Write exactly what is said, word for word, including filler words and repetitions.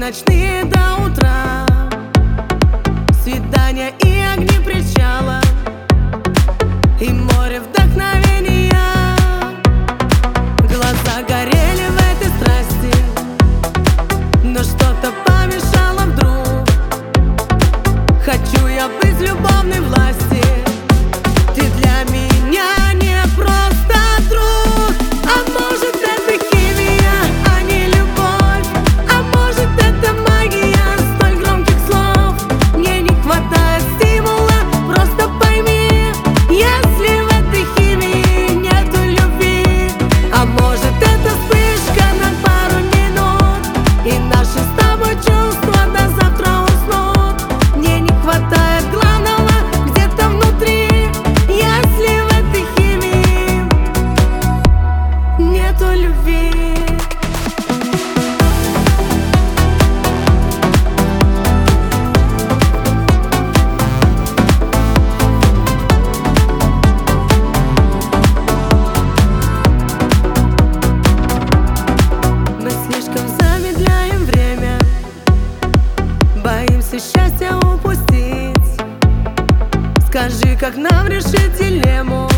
ночные до утра, свидания и огни причала, и море вдохновения. Глаза горели в этой страсти, но что-то помешало вдруг. Хочу я быть в любовной власти. Ты для меня не просто друг. А может, это химия, а не любовь. А может, это магия столь громких слов. Мне не хватает стимула, просто пойми, если в этой химии нету любви. А может, это вспышка на пару минут, и наши с тобой чувства до завтра уснут. Мне не хватает главного где-то внутри, если в этой химии нету любви. Мы слишком замедляем время, боимся счастья упустить. Скажи, как нам решить дилемму?